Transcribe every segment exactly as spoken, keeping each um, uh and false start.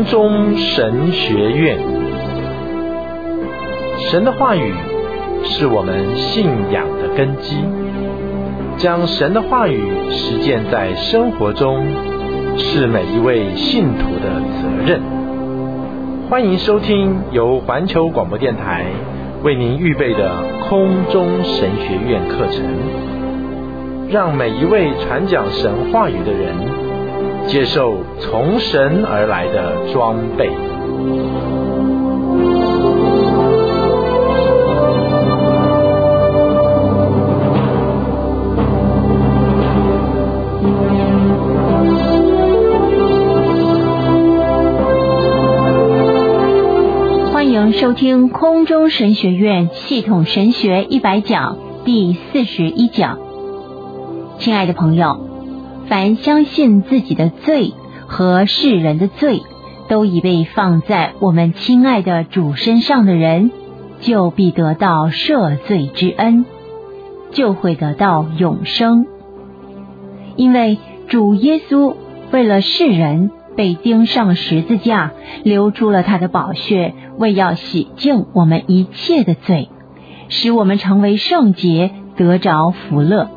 中神学院。神的话语是我们信仰的根基，将神的话语实践在生活中，是每一位信徒的责任。欢迎收听由环球广播电台为您预备的空中神学院课程，让每一位传讲神话语的人接受从神而来的装备。 欢迎收听空中神学院系统神学一百讲第四十一讲。亲爱的朋友，凡相信自己的罪和世人的罪都已被放在我们亲爱的主身上的人，就必得到赦罪之恩，就会得到永生。因为主耶稣为了世人被钉上十字架，流出了他的宝血，为要洗净我们一切的罪，使我们成为圣洁，得着福乐。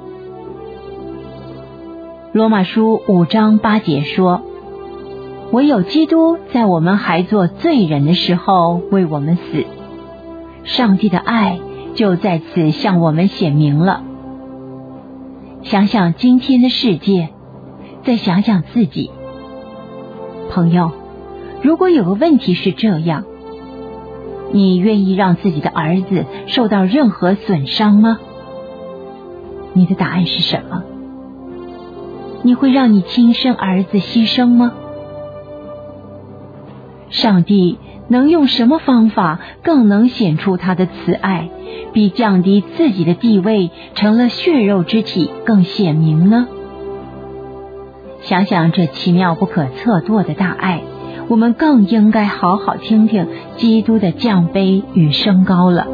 罗马书五章八节说，唯有基督在我们还做罪人的时候为我们死，上帝的爱就在此向我们显明了。想想今天的世界，再想想自己。朋友，如果有个问题是这样，你愿意让自己的儿子受到任何损伤吗？你的答案是什么？你会让你亲生儿子牺牲吗？上帝能用什么方法更能显出他的慈爱，比降低自己的地位成了血肉之体更显明呢？想想这奇妙不可测度的大爱，我们更应该好好听听基督的降卑与升高了。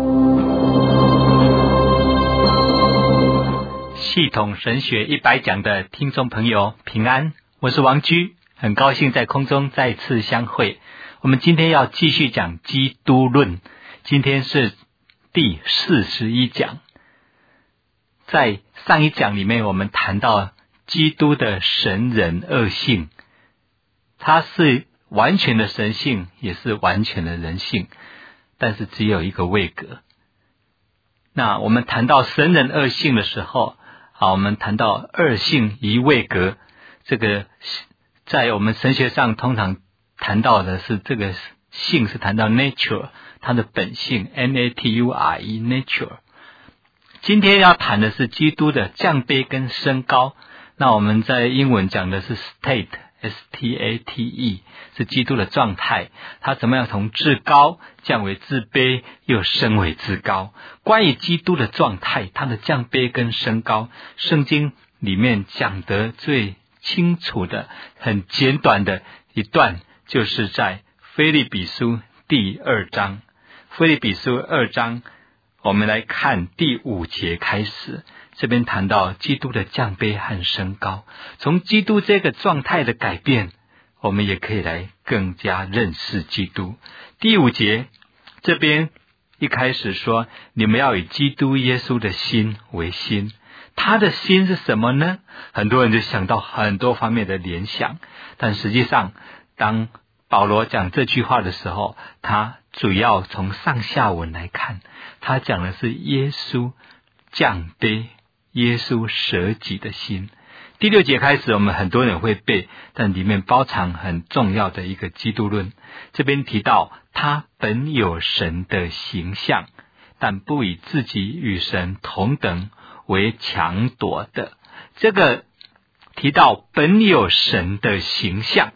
系统神学一百讲的听众朋友平安，我是王居，很高兴在空中再次相会。我们今天要继续讲基督论，今天是第四十一讲。在上一讲里面，我们谈到基督的神人二性，他是完全的神性，也是完全的人性，但是只有一个位格。那我们谈到神人二性的时候，好，我们谈到二性一位格，这个在我们神学上通常谈到的是这个性是谈到 nature， 它的本性 N A T U R E nature。 今天要谈的是基督的降卑跟升高。那我们在英文讲的是 state S T A T E， 是基督的状态，他怎么样从至高降为至卑，又升为至高。关于基督的状态，他的降卑跟升高，圣经里面讲得最清楚的很简短的一段，就是在腓立比书第二章。腓立比书二章，我们来看第五节开始，这边谈到基督的降卑和升高。从基督这个状态的改变，我们也可以来更加认识基督。第五节这边一开始说，你们要以基督耶稣的心为心。他的心是什么呢？很多人就想到很多方面的联想，但实际上当保罗讲这句话的时候，他主要从上下文来看，他讲的是耶稣降卑，耶稣舍己的心。第六节开始，我们很多人会背，但里面包藏很重要的一个基督论。这边提到他本有神的形象，但不以自己与神同等为强夺的。这个提到本有神的形象，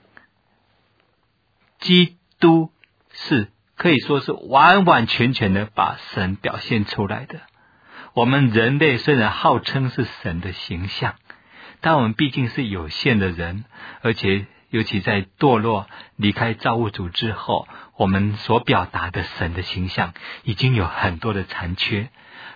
基督是可以说是完完全全的把神表现出来的。我们人类虽然号称是神的形象，但我们毕竟是有限的人，而且尤其在堕落离开造物主之后，我们所表达的神的形象已经有很多的残缺。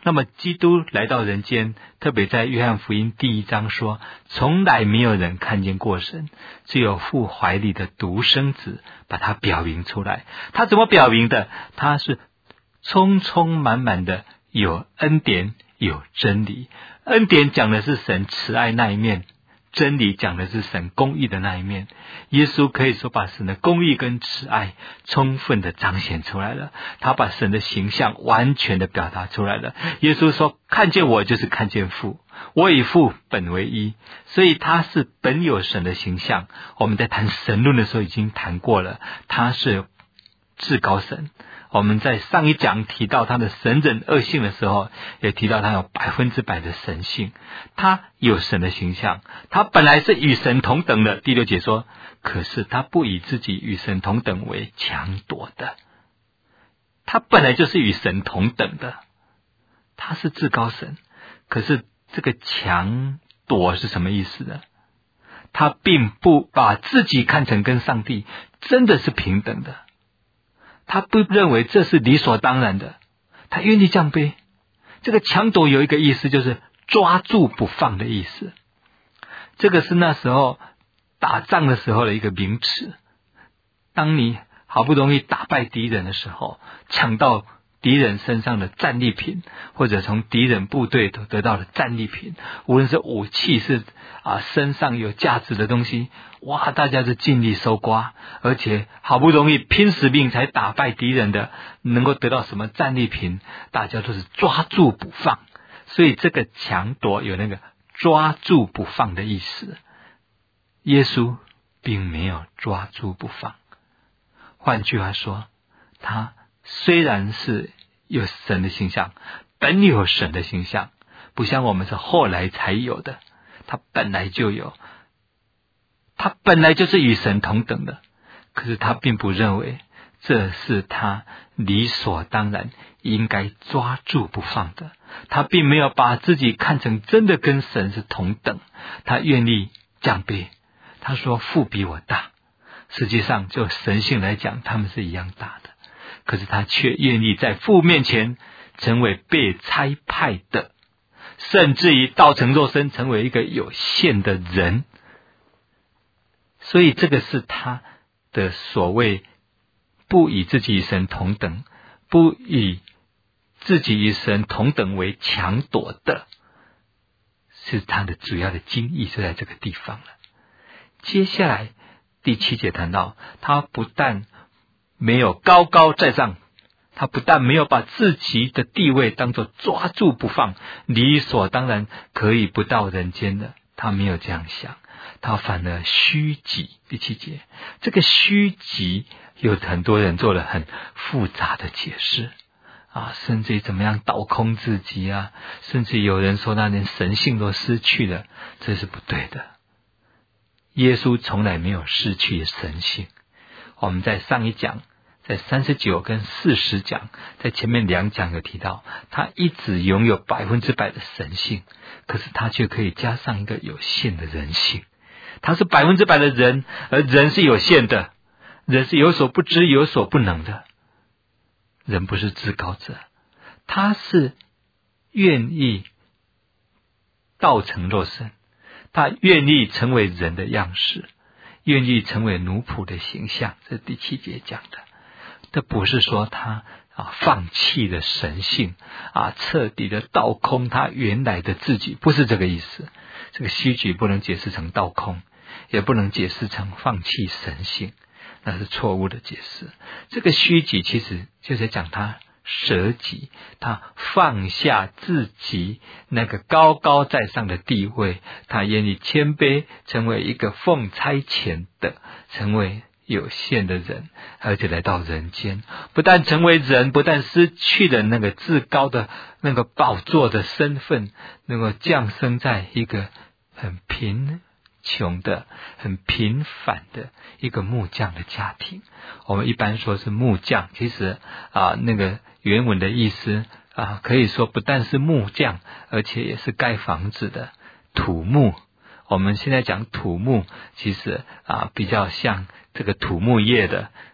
那么基督来到人间，特别在约翰福音第一章说，从来没有人看见过神，只有父怀里的独生子把他表明出来。他怎么表明的？他是充充满满的有恩典有真理。恩典讲的是神慈爱那一面，真理讲的是神公义的那一面。耶稣可以说把神的公义跟慈爱充分的彰显出来了，他把神的形象完全的表达出来了。耶稣说，看见我就是看见父，我与父本为一，所以他是本有神的形象。我们在谈神论的时候已经谈过了，他是至高神。我们在上一讲提到他的神人二性的时候，也提到他有百分之百的神性，他有神的形象，他本来是与神同等的。第六节说，可是他不以自己与神同等为强夺的，他本来就是与神同等的，他是至高神。可是这个强夺是什么意思呢？他并不把自己看成跟上帝真的是平等的，他不认为这是理所当然的，他愿意降卑。这个强夺有一个意思，就是抓住不放的意思。这个是那时候打仗的时候的一个名词。当你好不容易打败敌人的时候，抢到敌人身上的战利品，或者从敌人部队得到的战利品，无论是武器是啊身上有价值的东西，哇，大家是尽力搜刮，而且好不容易拼死命才打败敌人的，能够得到什么战利品，大家都是抓住不放。所以这个强夺有那个抓住不放的意思。耶稣并没有抓住不放，换句话说，他虽然是有神的形象，本有神的形象，不像我们是后来才有的，他本来就有，他本来就是与神同等的。可是他并不认为这是他理所当然应该抓住不放的，他并没有把自己看成真的跟神是同等，他愿意降卑。他说父比我大，实际上就神性来讲他们是一样大的，可是他却愿意在父面前成为被差派的，甚至于道成肉身，成为一个有限的人。所以这个是他的所谓不以自己与神同等，不以自己与神同等为强夺的，是他的主要的精义是在这个地方了。接下来第七节谈到，他不但没有高高在上，他不但没有把自己的地位当作抓住不放，理所当然可以不到人间的，他没有这样想，他反而虚己。第七节，这个虚己有很多人做了很复杂的解释啊，甚至于怎么样倒空自己啊，甚至有人说他连神性都失去了，这是不对的。耶稣从来没有失去神性。我们在上一讲，在三十九跟四十讲，在前面两讲有提到，他一直拥有百分之百的神性，可是他却可以加上一个有限的人性。他是百分之百的人，而人是有限的，人是有所不知有所不能的。人不是至高者，他是愿意道成肉身，他愿意成为人的样式，愿意成为奴仆的形象。这是第七节讲的。这不是说他啊放弃了神性啊，彻底的倒空他原来的自己，不是这个意思。这个虚己不能解释成倒空，也不能解释成放弃神性，那是错误的解释。这个虚己其实就是讲他舍己，他放下自己那个高高在上的地位，他愿意谦卑，成为一个奉差遣的，成为有限的人，而且来到人间，不但成为人，不但失去了那个至高的那个宝座的身份，能够降生在一个很贫穷的很平凡的一个木匠的家庭。我们一般说是木匠，其实啊那个原文的意思啊，可以说不但是木匠，而且也是盖房子的土木。我们现在讲土木，其实啊比较像这个土木业的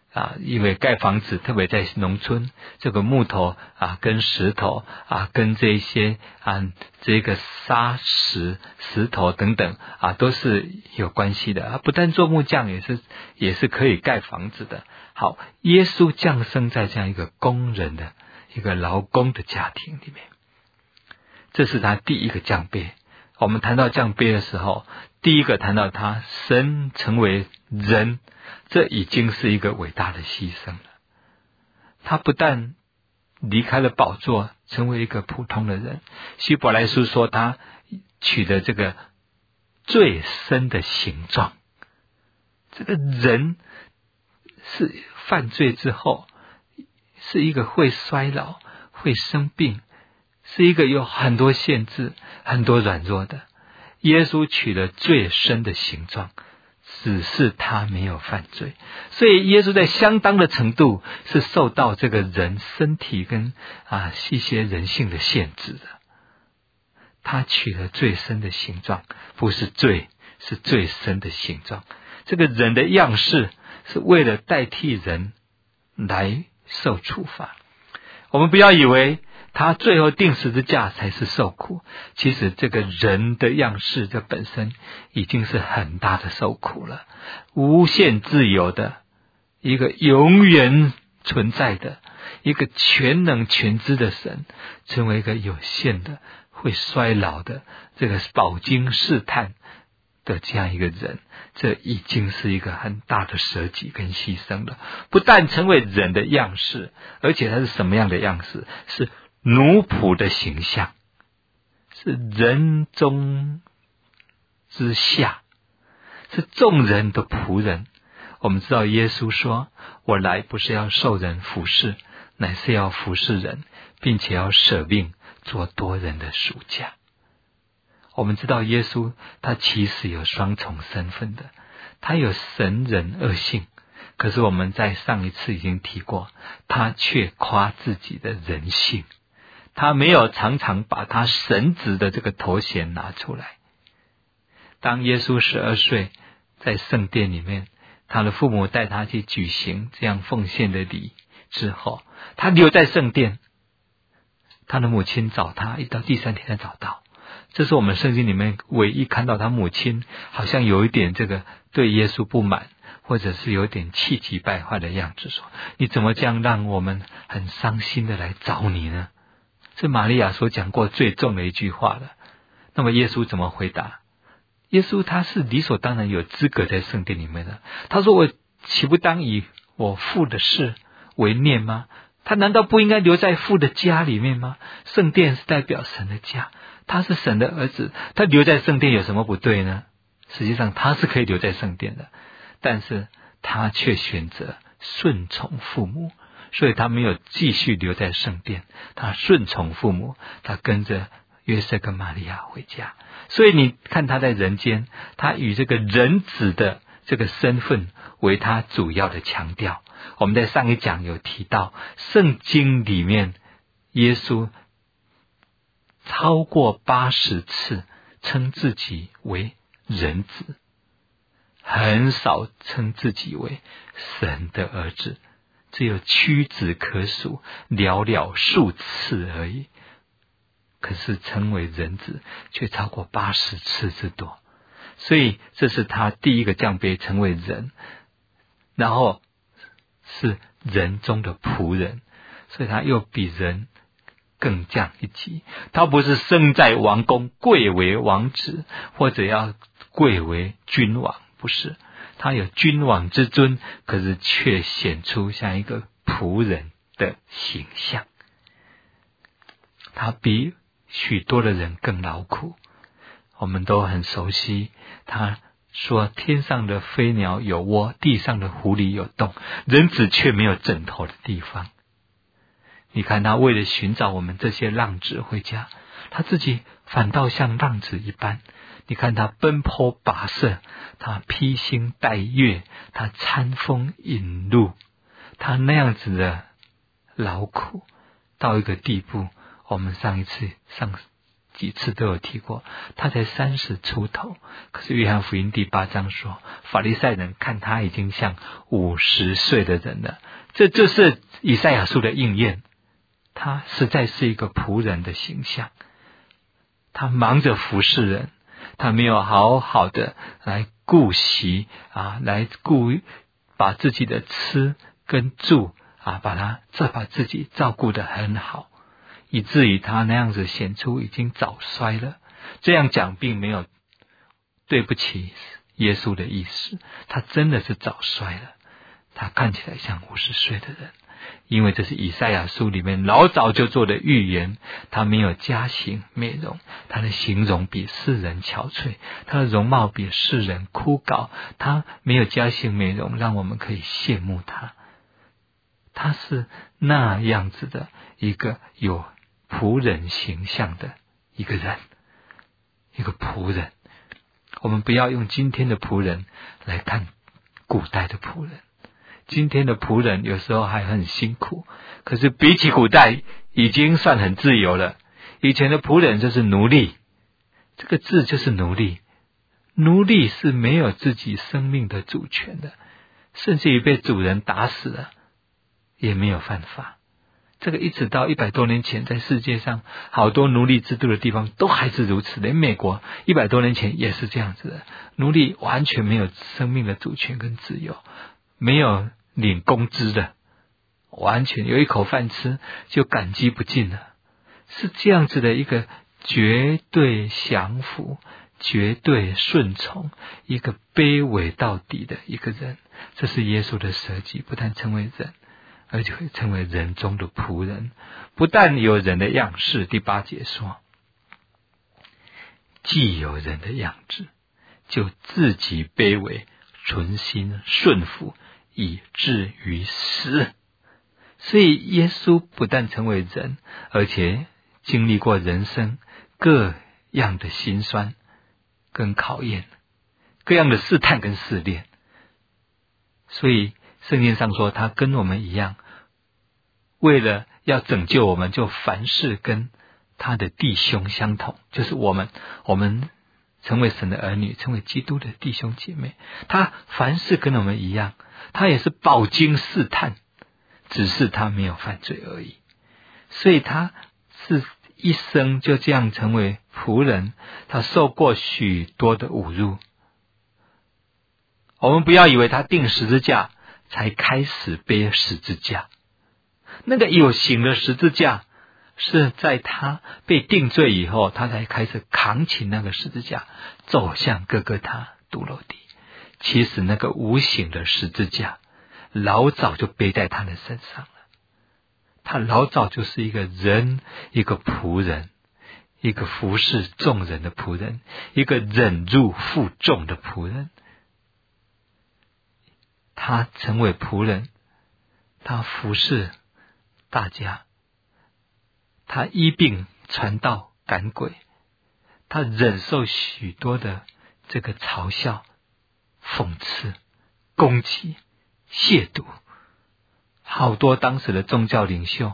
啊，因为盖房子，特别在农村，这个木头啊，跟石头啊，跟这些啊，这个沙石、石头等等啊，都是有关系的啊。不但做木匠，也是也是可以盖房子的。好，耶稣降生在这样一个工人的一个劳工的家庭里面，这是他第一个降卑。我们谈到降卑的时候，第一个谈到他神成为人，这已经是一个伟大的牺牲了。他不但离开了宝座，成为一个普通的人，希伯来书说他取得这个最深的形状。这个人是犯罪之后，是一个会衰老、会生病，是一个有很多限制、很多软弱的。耶稣取了最深的形状，只是他没有犯罪，所以耶稣在相当的程度是受到这个人身体跟啊一些人性的限制的。他取了最深的形状，不是罪，是最深的形状。这个人的样式是为了代替人来受处罚。我们不要以为他最后钉十字架才是受苦，其实这个人的样式这本身已经是很大的受苦了。无限自由的一个永远存在的一个全能全知的神，成为一个有限的会衰老的这个饱经试探的这样一个人，这已经是一个很大的舍己跟牺牲了。不但成为人的样式，而且他是什么样的样式？是奴仆的形象，是人中之下，是众人的仆人。我们知道耶稣说，我来不是要受人服侍，乃是要服侍人，并且要舍命做多人的赎价。我们知道耶稣他其实有双重身份的，他有神人二性，可是我们在上一次已经提过，他却夸自己的人性，他没有常常把他神职的这个头衔拿出来。当耶稣十二岁在圣殿里面，他的父母带他去举行这样奉献的礼之后，他留在圣殿，他的母亲找他，一直到第三天才找到。这是我们圣经里面唯一看到他母亲好像有一点这个对耶稣不满，或者是有点气急败坏的样子，说你怎么这样让我们很伤心的来找你呢？是玛利亚所讲过最重的一句话了。那么耶稣怎么回答？耶稣他是理所当然有资格在圣殿里面的。他说，我岂不当以我父的事为念吗？他难道不应该留在父的家里面吗？圣殿是代表神的家，他是神的儿子，他留在圣殿有什么不对呢？实际上他是可以留在圣殿的，但是他却选择顺从父母，所以他没有继续留在圣殿，他顺从父母，他跟着约瑟跟玛利亚回家。所以你看他在人间，他以这个人子的这个身份为他主要的强调。我们在上一讲有提到，圣经里面耶稣超过八十次称自己为人子，很少称自己为神的儿子，只有屈指可数，寥寥数次而已。可是称为人子却超过八十次之多，所以这是他第一个降卑，成为人，然后是人中的仆人，所以他又比人更降一级。他不是生在王宫贵为王子，或者要贵为君王，不是，他有君王之尊，可是却显出像一个仆人的形象。他比许多的人更劳苦，我们都很熟悉。他说，天上的飞鸟有窝，地上的狐狸有洞，人子却没有枕头的地方。你看他为了寻找我们这些浪子回家，他自己反倒像浪子一般。你看他奔波跋涉，他披星戴月，他餐风饮露，他那样子的劳苦到一个地步，我们上一次上几次都有提过，他才三十出头，可是约翰福音第八章说，法利赛人看他已经像五十岁的人了，这就是以赛亚书的应验。他实在是一个仆人的形象，他忙着服侍人，他没有好好的来顾惜啊，来顾把自己的吃跟住啊，把他再把自己照顾得很好，以至于他那样子显出已经早衰了。这样讲并没有对不起耶稣的意思，他真的是早衰了，他看起来像五十岁的人，因为这是以赛亚书里面老早就做的预言。他没有佳形美容，他的形容比世人憔悴，他的容貌比世人枯槁，他没有佳形美容让我们可以羡慕他。他是那样子的一个有仆人形象的一个人，一个仆人。我们不要用今天的仆人来看古代的仆人，今天的仆人有时候还很辛苦，可是比起古代已经算很自由了。以前的仆人就是奴隶，这个字就是奴隶，奴隶是没有自己生命的主权的，甚至于被主人打死了也没有犯法。这个一直到一百多年前，在世界上好多奴隶制度的地方都还是如此，连美国一百多年前也是这样子的，奴隶完全没有生命的主权跟自由，没有领工资的，完全有一口饭吃就感激不尽了，是这样子的一个绝对降服、绝对顺从，一个卑微到底的一个人。这是耶稣的舍己，不但成为人，而且会成为人中的仆人。不但有人的样式，第八节说，既有人的样子，就自己卑微，存心顺服，以至于死。所以耶稣不但成为人，而且经历过人生各样的辛酸跟考验，各样的试探跟试炼。所以圣经上说，他跟我们一样，为了要拯救我们，就凡事跟他的弟兄相同，就是我们我们成为神的儿女，成为基督的弟兄姐妹，他凡事跟我们一样，他也是饱经试探，只是他没有犯罪而已。所以他是一生就这样成为仆人，他受过许多的侮辱。我们不要以为他钉十字架才开始背十字架，那个有形的十字架是在他被定罪以后，他才开始扛起那个十字架走向各各他独楼地。其实那个无形的十字架老早就背在他的身上了，他老早就是一个人，一个仆人，一个服侍众人的仆人，一个忍辱负重的仆人。他成为仆人，他服侍大家，他医病传道赶鬼，他忍受许多的这个嘲笑、讽刺、攻击、亵渎。好多当时的宗教领袖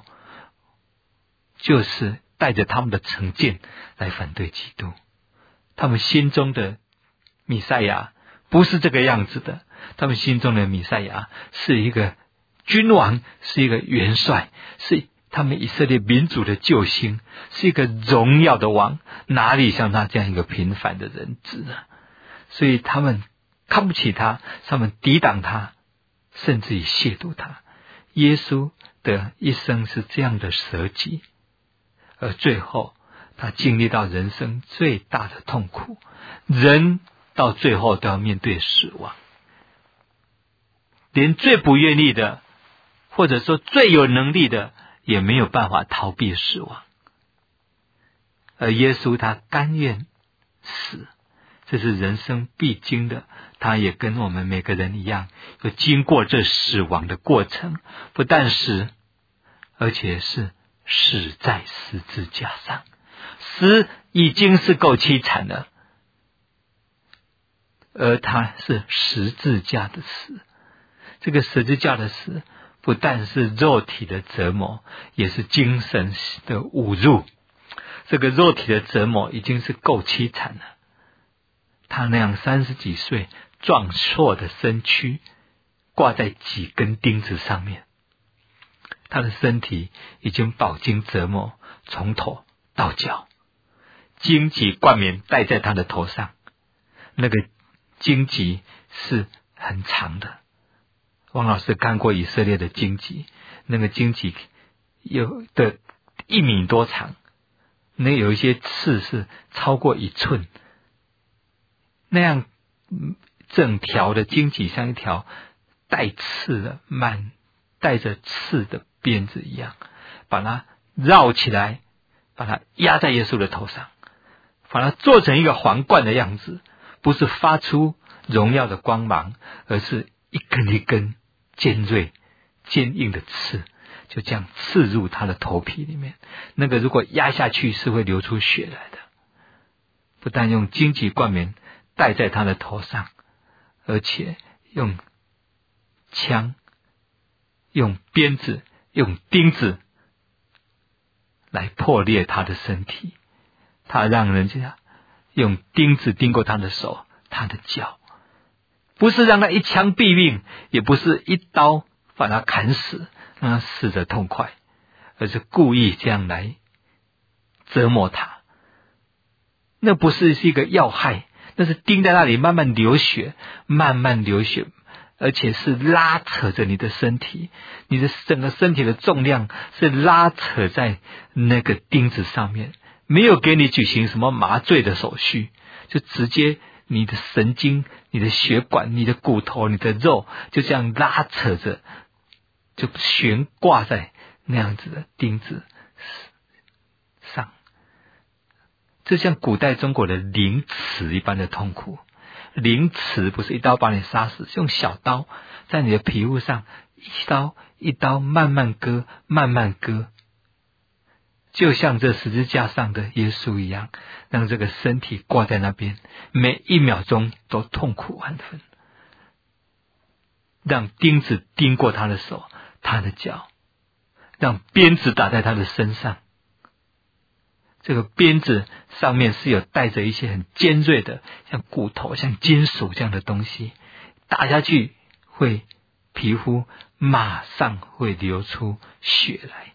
就是带着他们的成见来反对基督，他们心中的弥赛亚不是这个样子的，他们心中的弥赛亚是一个君王，是一个元帅，是他们以色列民族的救星，是一个荣耀的王，哪里像他这样一个平凡的人子呢？所以他们看不起他，他们抵挡他，甚至于亵渎他。耶稣的一生是这样的舍己，而最后他经历到人生最大的痛苦，人到最后都要面对死亡，连最不愿意的，或者说最有能力的，也没有办法逃避死亡。而耶稣他甘愿死，这是人生必经的，他也跟我们每个人一样，有经过这死亡的过程，不但死，而且是死在十字架上。死已经是够凄惨了，而他是十字架的死。这个十字架的死不但是肉体的折磨，也是精神的侮辱。 这个肉体的折磨已经是够凄惨了。他那样三十几岁壮硕的身躯挂在几根钉子上面，他的身体已经饱经折磨，从头到脚，荆棘冠冕戴在他的头上，那个荆棘是很长的。王老师看过以色列的荆棘，那个荆棘有的一米多长，那有一些刺是超过一寸，那样整条的荆棘像一条带刺的满带着刺的鞭子一样，把它绕起来，把它压在耶稣的头上，把它做成一个皇冠的样子，不是发出荣耀的光芒，而是一根一根尖锐坚硬的刺，就这样刺入他的头皮里面。那个如果压下去是会流出血来的。不但用荆棘冠冕戴在他的头上，而且用枪、用鞭子、用钉子来破裂他的身体。他让人家用钉子钉过他的手、他的脚，不是让他一枪毙命，也不是一刀把他砍死，让他死得痛快，而是故意这样来折磨他。那不是一个要害，那是钉在那里慢慢流血，慢慢流血，而且是拉扯着你的身体，你的整个身体的重量是拉扯在那个钉子上面，没有给你举行什么麻醉的手续，就直接你的神经、你的血管、你的骨头、你的肉就这样拉扯着，就悬挂在那样子的钉子上。这像古代中国的凌迟一般的痛苦。凌迟不是一刀把你杀死，是用小刀在你的皮肤上一刀一刀慢慢割，慢慢割，就像这十字架上的耶稣一样，让这个身体挂在那边，每一秒钟都痛苦万分，让钉子钉过他的手、他的脚，让鞭子打在他的身上。这个鞭子上面是有带着一些很尖锐的，像骨头、像金属这样的东西，打下去会皮肤马上会流出血来。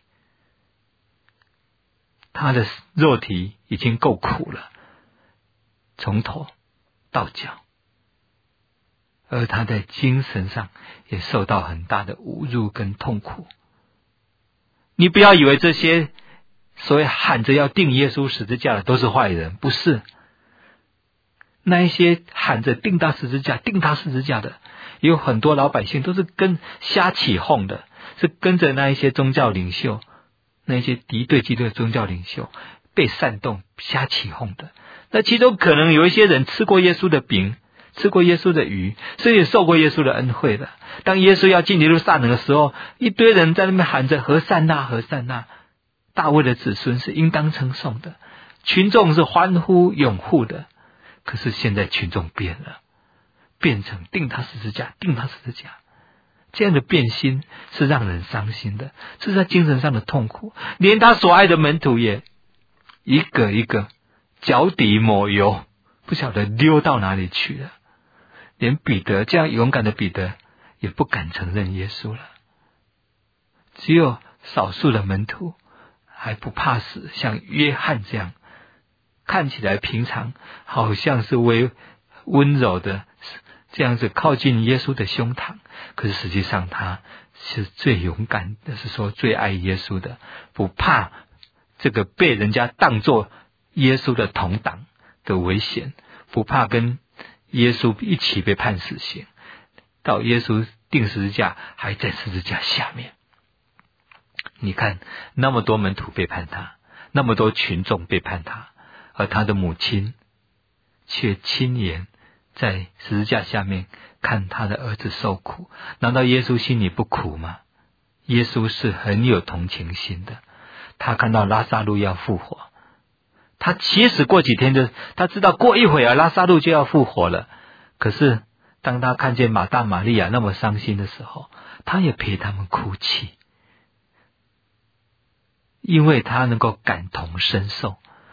他的肉体已经够苦了，从头到脚，而他在精神上也受到很大的侮辱跟痛苦。你不要以为这些所谓喊着要钉耶稣十字架的都是坏人，不是。那一些喊着钉他十字架、钉他十字架的，有很多老百姓都是跟瞎起哄的，是跟着那一些宗教领袖，那一些敌对基督的宗教领袖被煽动瞎起哄的。那其中可能有一些人吃过耶稣的饼，吃过耶稣的鱼，所以也受过耶稣的恩惠的。当耶稣要进耶路撒冷的时候，一堆人在那边喊着何善那何善那，大卫的子孙是应当称颂的，群众是欢呼拥护的。可是现在群众变了，变成钉他十字架，钉他十字架，这样的变心是让人伤心的，是在精神上的痛苦。连他所爱的门徒也一个一个脚底抹油，不晓得溜到哪里去了。连彼得这样勇敢的彼得也不敢承认耶稣了。只有少数的门徒还不怕死，像约翰这样看起来平常，好像是微温柔的这样子靠近耶稣的胸膛，可是实际上他是最勇敢的，是说最爱耶稣的，不怕这个被人家当作耶稣的同党的危险，不怕跟耶稣一起被判死刑，到耶稣钉十字架还在十字架下面。你看那么多门徒背叛他，那么多群众背叛他，而他的母亲却亲眼在十字架下面看他的儿子受苦。难道耶稣心里不苦吗？耶稣是很有同情心的。他看到拉撒路要复活，他其实过几天就他知道过一会儿拉撒路就要复活了，可是当他看见马大马利亚那么伤心的时候，他也陪他们哭泣，因为他能够感同身受，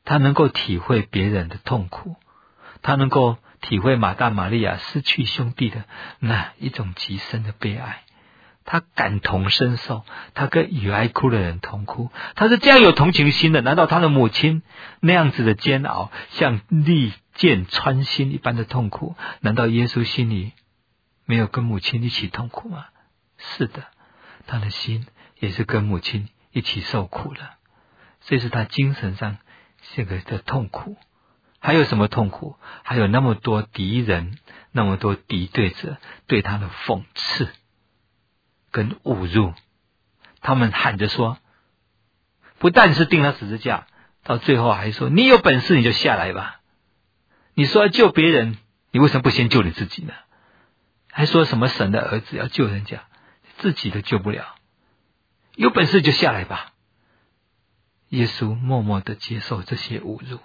他能够体会别人的痛苦，他能够体会马大马利亚失去兄弟的那一种极深的悲哀，他感同身受，他跟与哀哭的人同哭，他是这样有同情心的。难道他的母亲那样子的煎熬，像利剑穿心一般的痛苦，难道耶稣心里没有跟母亲一起痛苦吗？是的，他的心也是跟母亲一起受苦了。这是他精神上这个的痛苦。还有什么痛苦？还有那么多敌人，那么多敌对者对他的讽刺跟侮辱。他们喊着说，不但是钉他十字架，到最后还说，你有本事你就下来吧，你说要救别人，你为什么不先救你自己呢？还说什么神的儿子要救人家，自己都救不了，有本事就下来吧。耶稣默默地接受这些侮辱。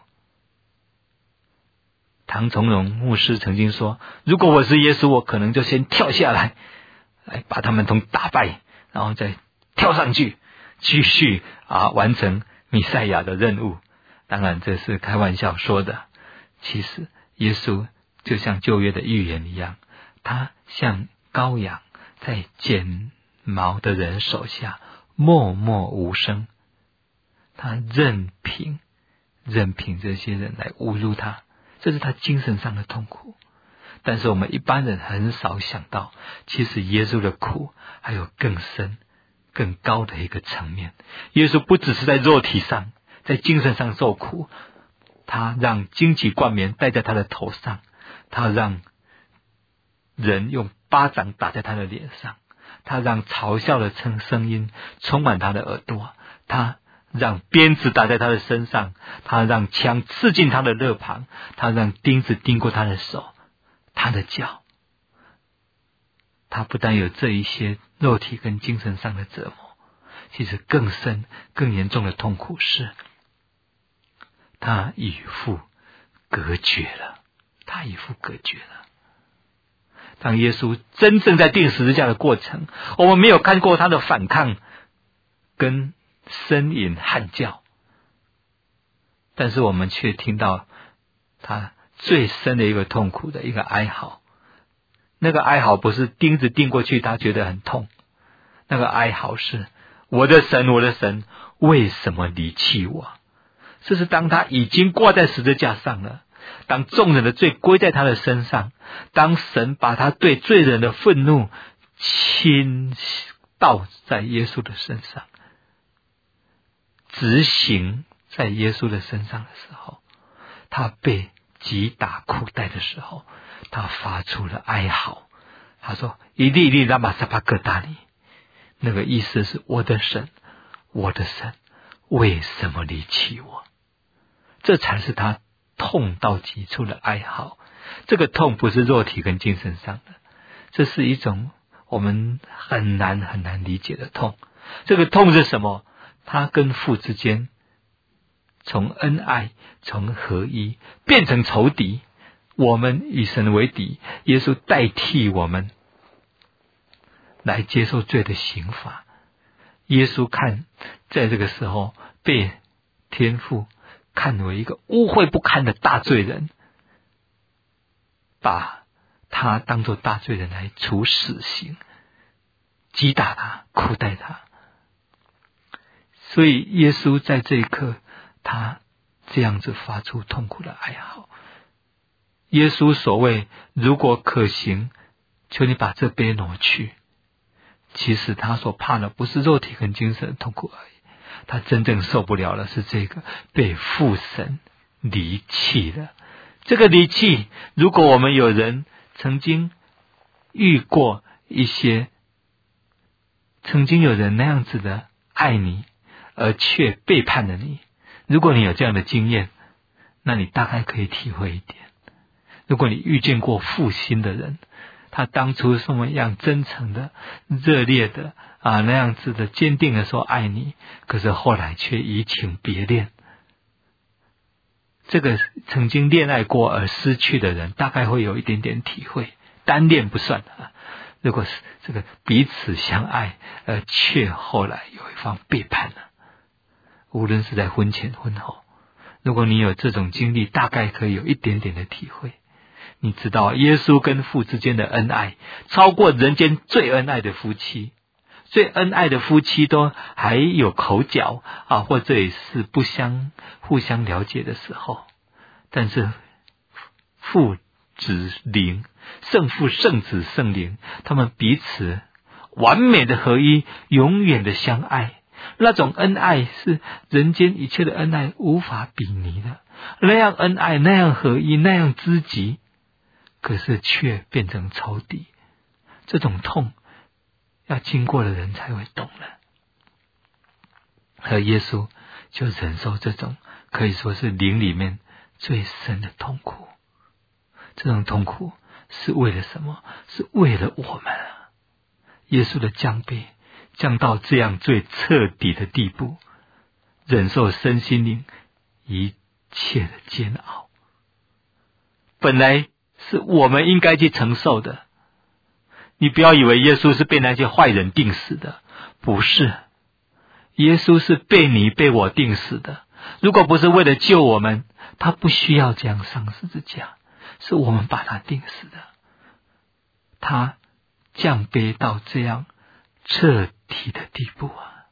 唐从容牧师曾经说，如果我是耶稣，我可能就先跳下来，来把他们都打败，然后再跳上去，继续啊完成弥赛亚的任务。当然这是开玩笑说的，其实耶稣就像旧约的预言一样，他像羔羊在剪毛的人手下默默无声，他任凭任凭这些人来侮辱他，这是他精神上的痛苦。但是我们一般人很少想到，其实耶稣的苦还有更深更高的一个层面。耶稣不只是在肉体上，在精神上受苦，他让荆棘冠冕戴在他的头上，他让人用巴掌打在他的脸上，他让嘲笑的声音充满他的耳朵，他让鞭子打在他的身上，他让枪刺进他的肋旁，他让钉子钉过他的手，他的脚。他不但有这一些肉体跟精神上的折磨，其实更深更严重的痛苦是他与父隔绝了，他与父隔绝了。当耶稣真正在钉十字架的过程，我们没有看过他的反抗跟呻吟喊叫，但是我们却听到他最深的一个痛苦的一个哀嚎。那个哀嚎不是钉子钉过去他觉得很痛，那个哀嚎是，我的神，我的神，为什么离弃我？这是当他已经挂在十字架上了，当众人的罪归在他的身上，当神把他对罪人的愤怒倾倒在耶稣的身上，执行在耶稣的身上的时候，他被击打苦待的时候，他发出了哀嚎。他说，伊利伊利拉玛撒巴各达尼，那个意思是，我的神，我的神，为什么离弃我？这才是他痛到极处的哀嚎。这个痛不是肉体跟精神上的，这是一种我们很难很难理解的痛。这个痛是什么？他跟父之间从恩爱，从合一变成仇敌，我们与神为敌，耶稣代替我们来接受罪的刑罚。耶稣看在这个时候被天父看为一个污秽不堪的大罪人，把他当作大罪人来处死刑，击打他，苦待他。所以耶稣在这一刻，他这样子发出痛苦的哀嚎。耶稣所谓如果可行，求你把这杯挪去，其实他所怕的不是肉体跟精神的痛苦而已，他真正受不了的是这个被父神离弃了。这个离弃，如果我们有人曾经遇过一些，曾经有人那样子的爱你而却背叛了你，如果你有这样的经验，那你大概可以体会一点。如果你遇见过负心的人，他当初什么样真诚的热烈的啊那样子的坚定的说爱你，可是后来却移情别恋，这个曾经恋爱过而失去的人大概会有一点点体会。单恋不算啊，如果是这个彼此相爱而却后来有一方背叛了，无论是在婚前婚后， 如果你有这种经历，大概可以有一点点的体会。你知道耶稣跟父之间的恩爱超过人间最恩爱的夫妻，最恩爱的夫妻都还有口角啊，或者也是不相互相了解的时候，但是父子灵，圣父圣子圣灵，他们彼此完美的合一，永远的相爱，那种恩爱是人间一切的恩爱无法比拟的。那样恩爱，那样合一，那样知己，可是却变成仇敌。这种痛要经过的人才会懂了。而耶稣就忍受这种可以说是灵里面最深的痛苦。这种痛苦是为了什么？是为了我们啊！耶稣的降卑降到这样最彻底的地步，忍受身心灵一切的煎熬，本来是我们应该去承受的。你不要以为耶稣是被那些坏人定死的，不是，耶稣是被你被我定死的。如果不是为了救我们，他不需要这样上十字架，是我们把他定死的。他降卑到这样彻底的地步啊！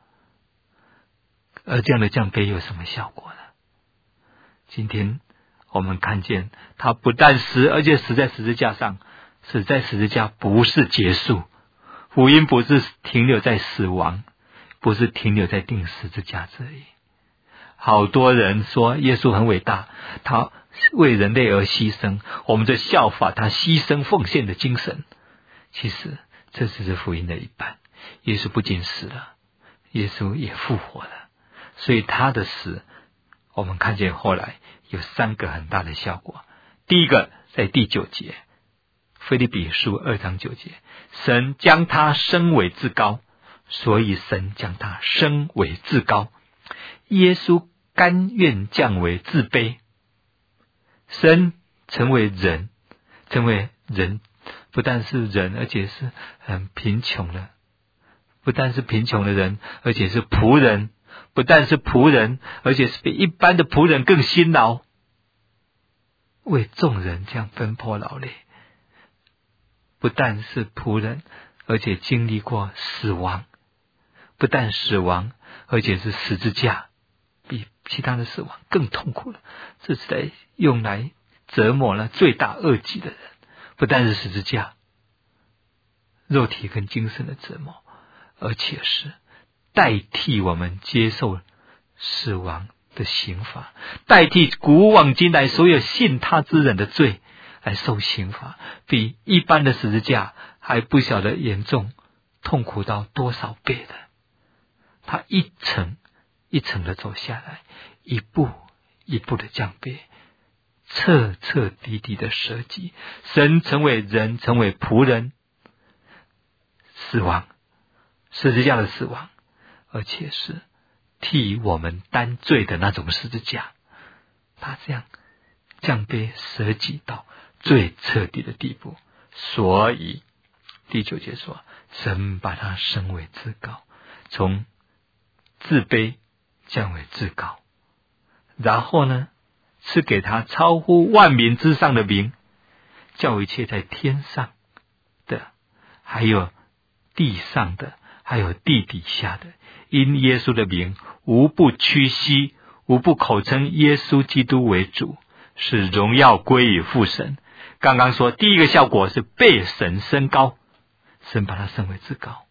而这样的降卑有什么效果呢？今天我们看见他不但死，而且死在十字架上。死在十字架不是结束，福音不是停留在死亡，不是停留在钉十字架这里。好多人说耶稣很伟大，他为人类而牺牲，我们就效法他牺牲奉献的精神。其实这只是福音的一半。耶稣不仅死了，耶稣也复活了。所以他的死，我们看见后来有三个很大的效果。第一个，在第九节，腓立比书二章九节，神将他升为至高，所以神将他升为至高。耶稣甘愿降为自卑，神成为人，成为人，不但是人，而且是很贫穷的，不但是贫穷的人，而且是仆人，不但是仆人，而且是比一般的仆人更辛劳，为众人这样奔波劳累。不但是仆人，而且经历过死亡，不但死亡，而且是十字架，比其他的死亡更痛苦了。这是在用来折磨了罪大恶极的人，不但是十字架，肉体跟精神的折磨，而且是代替我们接受死亡的刑罚，代替古往今来所有信他之人的罪来受刑罚，比一般的十字架还不晓得严重痛苦到多少倍的。他一层一层的走下来，一步一步的降卑，彻彻底底的舍己。神成为人，成为仆人，死亡，十字架的死亡，而且是替我们担罪的那种十字架。他这样降卑舍己到最彻底的地步，所以第九节说，神把他升为至高，从自卑降为至高，然后呢，赐给他超乎万民之上的名，叫一切在天上的，还有地上的，还有地底下的，因耶稣的名，无不屈膝，无不口称耶稣基督为主，使荣耀归于父神。刚刚说第一个效果是被神升高，神把他升为至高。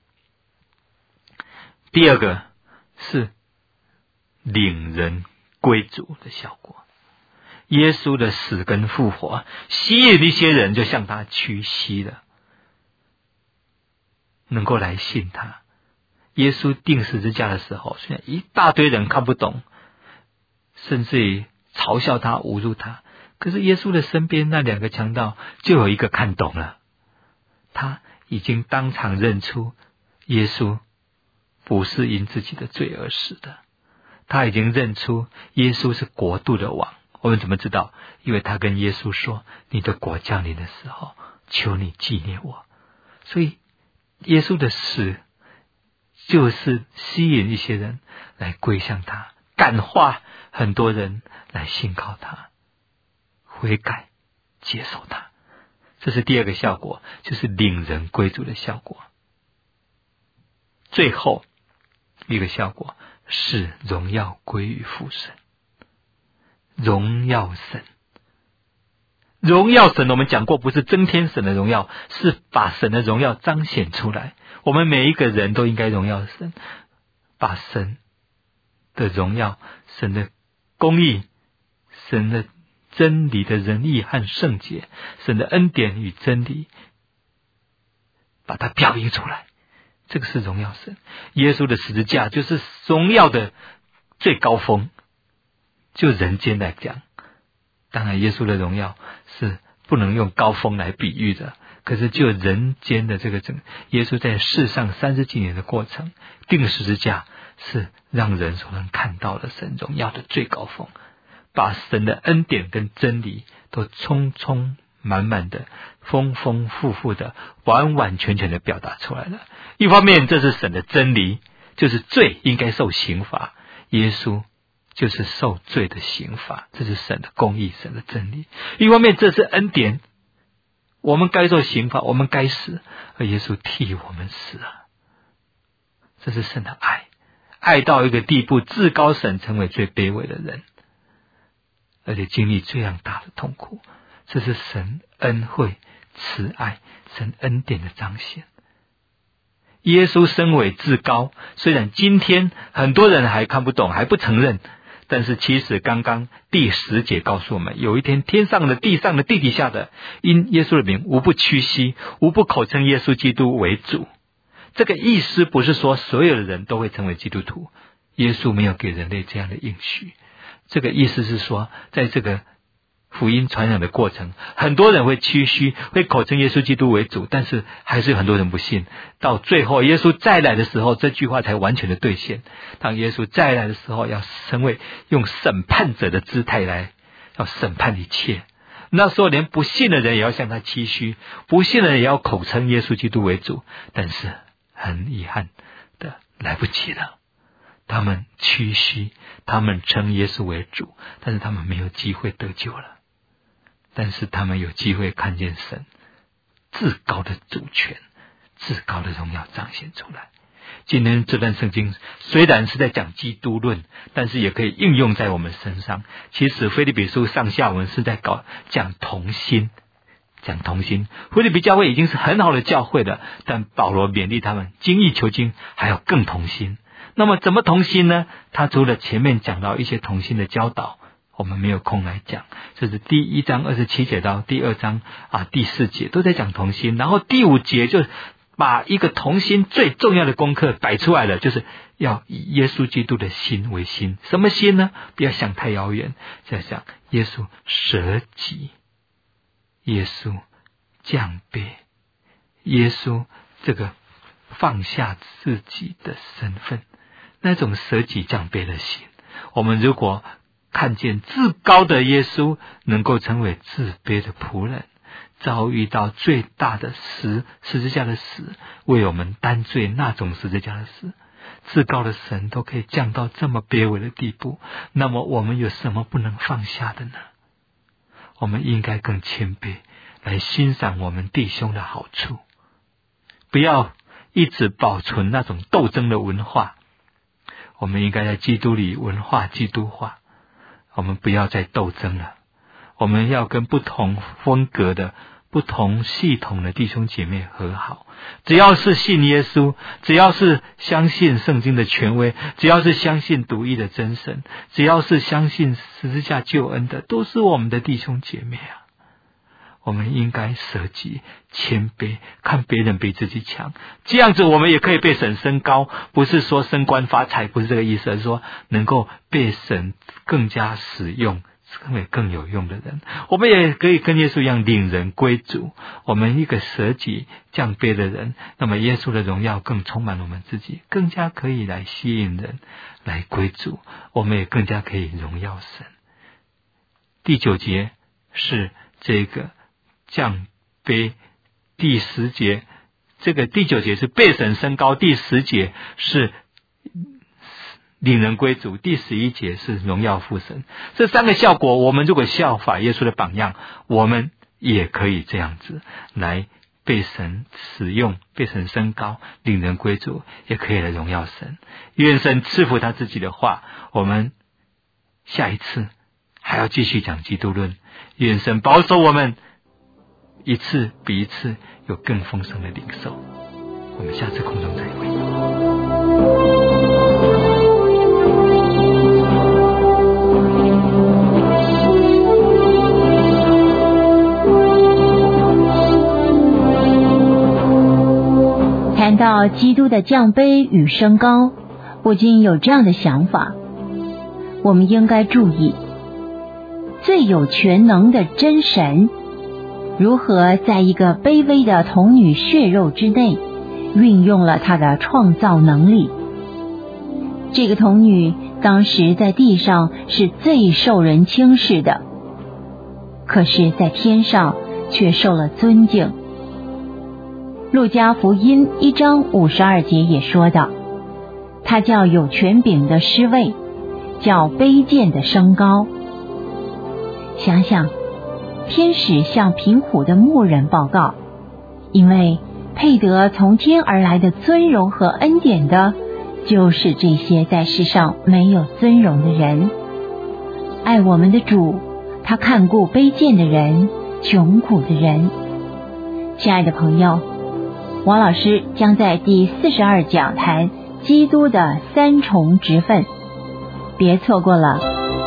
第二个是领人归主的效果。耶稣的死跟复活吸引一些人就向他屈膝了，能够来信他。耶稣钉十字架的时候，虽然一大堆人看不懂，甚至于嘲笑他、侮辱他，可是耶稣的身边那两个强盗就有一个看懂了，他已经当场认出耶稣不是因自己的罪而死的，他已经认出耶稣是国度的王。我们怎么知道？因为他跟耶稣说，你的国降临的时候，求你纪念我。所以耶稣的死就是吸引一些人来归向他， 感化很多人来信靠他，悔改接受他。这是第二个效果，就是领人归主的效果。最后一个效果是荣耀归于父神，荣耀神。荣耀神我们讲过，不是增添神的荣耀，是把神的荣耀彰显出来。我们每一个人都应该荣耀神，把神的荣耀、神的公义、神的真理的仁义和圣洁、神的恩典与真理，把它表映出来。这个是荣耀神。耶稣的十字架就是荣耀的最高峰，就人间来讲，当然耶稣的荣耀是不能用高峰来比喻的，可是就人间的这个整，耶稣在世上三十几年的过程，钉十字架是让人所能看到的神荣耀的最高峰，把神的恩典跟真理都充充满满的、丰丰富富的、完完全全的表达出来了。一方面这是神的真理，就是罪应该受刑罚，耶稣就是受罪的刑罚，这是神的公义、神的真理。一方面这是恩典，我们该受刑罚，我们该死，而耶稣替我们死啊，这是神的爱，爱到一个地步，至高神成为最卑微的人，而且经历这样大的痛苦，这是神恩惠、慈爱、神恩典的彰显。耶稣身为至高，虽然今天很多人还看不懂，还不承认，但是其实刚刚第十节告诉我们，有一天天上的、地上的、地底下的，因耶稣的名无不屈膝，无不口称耶稣基督为主。这个意思不是说所有的人都会成为基督徒，耶稣没有给人类这样的应许。这个意思是说，在这个福音传扬的过程，很多人会屈膝，会口称耶稣基督为主，但是还是有很多人不信。到最后耶稣再来的时候，这句话才完全的兑现。当耶稣再来的时候，要成为用审判者的姿态来要审判一切，那时候连不信的人也要向他屈膝，不信的人也要口称耶稣基督为主。但是很遗憾的，来不及了，他们屈膝，他们称耶稣为主，但是他们没有机会得救了。但是他们有机会看见神至高的主权、至高的荣耀彰显出来。今天这段圣经虽然是在讲基督论，但是也可以应用在我们身上。其实腓立比书上下文是在搞讲同心，讲同心。腓立比教会已经是很好的教会了，但保罗勉励他们精益求精，还要更同心。那么怎么同心呢？他除了前面讲到一些同心的教导，我们没有空来讲，这是第一章二十七节到第二章啊第四节都在讲同心，然后第五节就把一个同心最重要的功课摆出来了，就是要以耶稣基督的心为心。什么心呢？不要想太遥远，在想耶稣舍己，耶稣降卑，耶稣这个放下自己的身份，那种舍己降卑的心。我们如果看见至高的耶稣能够成为自卑的仆人，遭遇到最大的死，十字架的死，为我们担罪，那种十字架的死，至高的神都可以降到这么卑微的地步，那么我们有什么不能放下的呢？我们应该更谦卑来欣赏我们弟兄的好处，不要一直保存那种斗争的文化。我们应该在基督里文化基督化，我们不要再斗争了，我们要跟不同风格的、不同系统的弟兄姐妹和好。只要是信耶稣，只要是相信圣经的权威，只要是相信独一的真神，只要是相信十字架救恩的，都是我们的弟兄姐妹啊。我们应该舍己、谦卑，看别人比自己强，这样子我们也可以被神升高。不是说升官发财，不是这个意思，而是说能够被神更加使用，成为更有用的人。我们也可以跟耶稣一样领人归主。我们一个舍己降卑的人，那么耶稣的荣耀更充满我们自己，更加可以来吸引人来归主。我们也更加可以荣耀神。第九节是这个降卑，第十节这个第九节是被神升高，第十节是领人归主，第十一节是荣耀父神。这三个效果，我们如果效法耶稣的榜样，我们也可以这样子来被神使用，被神升高，领人归主，也可以来荣耀神。愿神赐福他自己的话，我们下一次还要继续讲基督论。愿神保守我们一次比一次有更丰盛的领受。我们下次空中再会。 谈到基督的降卑与升高，不禁有这样的想法：我们应该注意，最有全能的真神如何在一个卑微的童女血肉之内运用了他的创造能力。这个童女当时在地上是最受人轻视的，可是在天上却受了尊敬。路加福音一章五十二节也说道，他叫有权柄的失位，叫卑贱的升高。想想天使向贫苦的牧人报告，因为配得从天而来的尊荣和恩典的，就是这些在世上没有尊荣的人。爱我们的主，他看顾卑贱的人，穷苦的人。亲爱的朋友，王老师将在第四十二讲谈基督的三重职分，别错过了。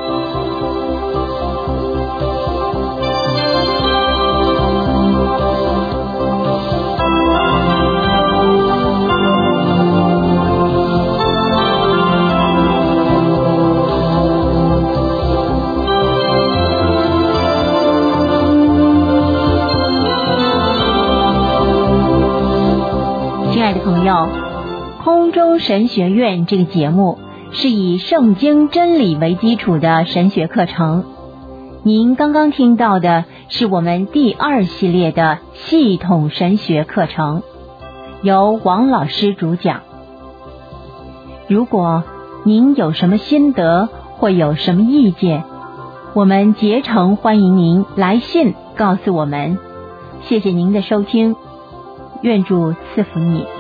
亲爱的朋友，空中神学院这个节目是以圣经真理为基础的神学课程。您刚刚听到的是我们第二系列的系统神学课程，由王老师主讲。如果您有什么心得或有什么意见，我们竭诚欢迎您来信告诉我们。谢谢您的收听，愿主赐福你。